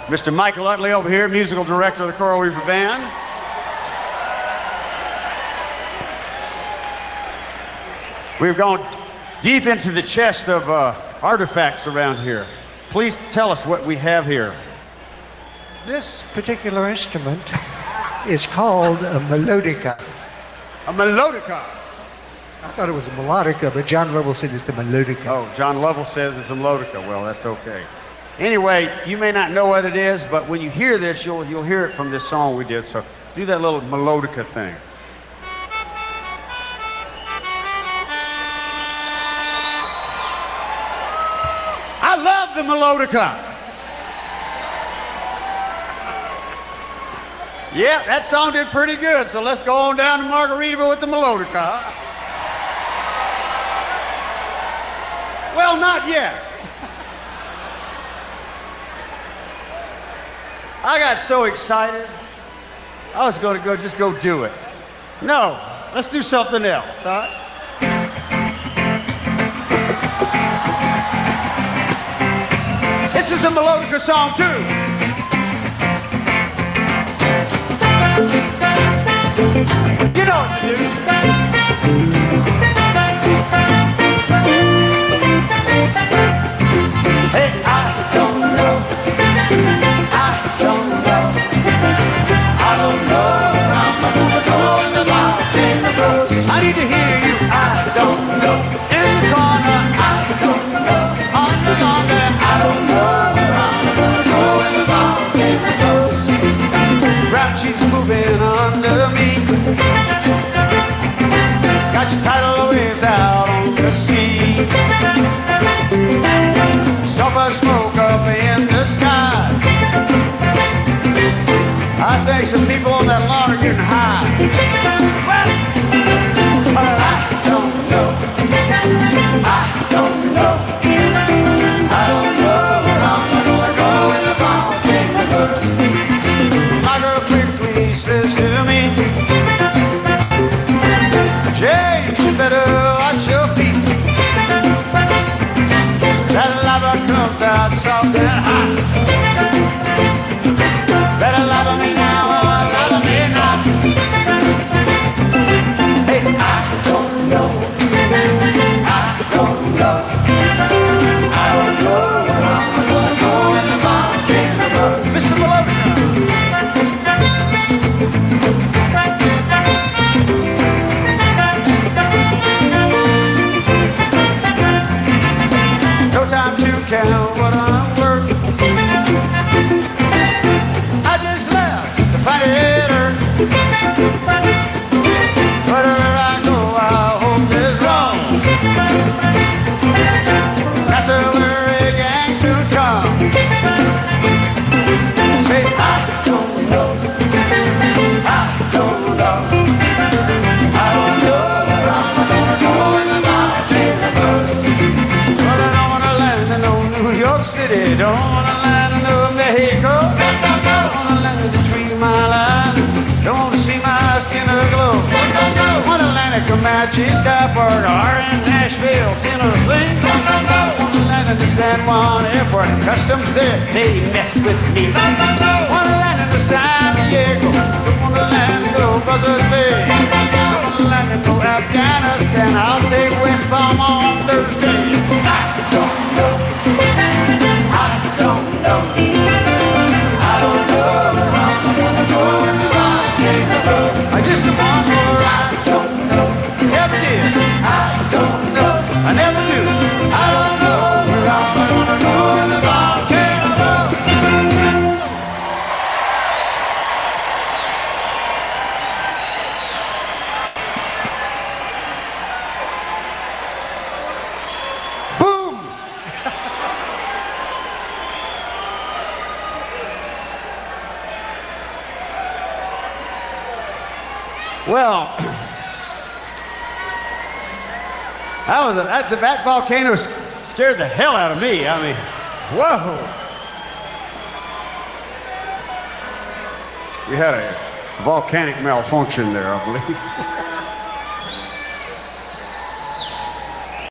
Mr. Michael Utley over here, musical director of the Coral Reefer Band. We've gone deep into the chest of artifacts around here. Please tell us what we have here. This particular instrument is called a melodica. A melodica? I thought it was a melodica, but John Lovell said it's a melodica. Oh, John Lovell says it's a melodica. Well, that's okay. Anyway, you may not know what it is, but when you hear this, you'll hear it from this song we did. So do that little melodica thing. I love the melodica. Yeah, that song did pretty good. So let's go on down to Margaritaville with the melodica. Well, not yet. I got so excited, I was going to just go do it. No, let's do something else, all right? This is a melodica song, too. You know what to do. Hey, I don't know. I don't know. I don't know where I'm gonna go in the volcanoes. I need to hear you. I don't know. In the corner. I don't know. On the corner. I don't know where I'm gonna go in the volcanoes. Grouchy's moving under me. Got your tidal waves out on the sea. Sulfur smoke up in the sky. I think some people on that lawn are getting high. Well, but I don't know. I don't know. I don't know where I'm gonna go in the volcanoes. My girl quickly says to me, James, you better watch your feet. That lava comes out soft and hot. Better lava me now or lava me not. Hey, I don't know. I don't know. I don't know where I'm gonna go in the volcanoes. Mr. Melodica. No time to count what I'm worth. I just left the planet Earth. Wherever I go, I hope it's wrong. That's where a gang soon come. Say, I don't know. I don't know. I don't know where I'm gonna go in the volcanoes. But I don't wanna land in no New York City. Don't wanna land in no Mexico. Don't wanna land in the 3 Mile Line. Don't wanna see my skin aglow. Wanna land in Comanche, Sky Park, or in Nashville, Tennessee. Wanna land in the San Juan Airport. Customs there, they mess with me. Wanna land in the San Diego. Don't wanna land in no Buzzards Bay. Wanna land in no Afghanistan. I'll take West Palm on Thursday. I don't know. I don't know. I don't know where I'm gonna go in the volcanoes. I just want more. I don't know. Never did. I don't know. I never do. I don't know where I'm gonna go in the volcanoes. Boom! Well, that volcano scared the hell out of me. I mean, whoa. We had a volcanic malfunction there, I believe.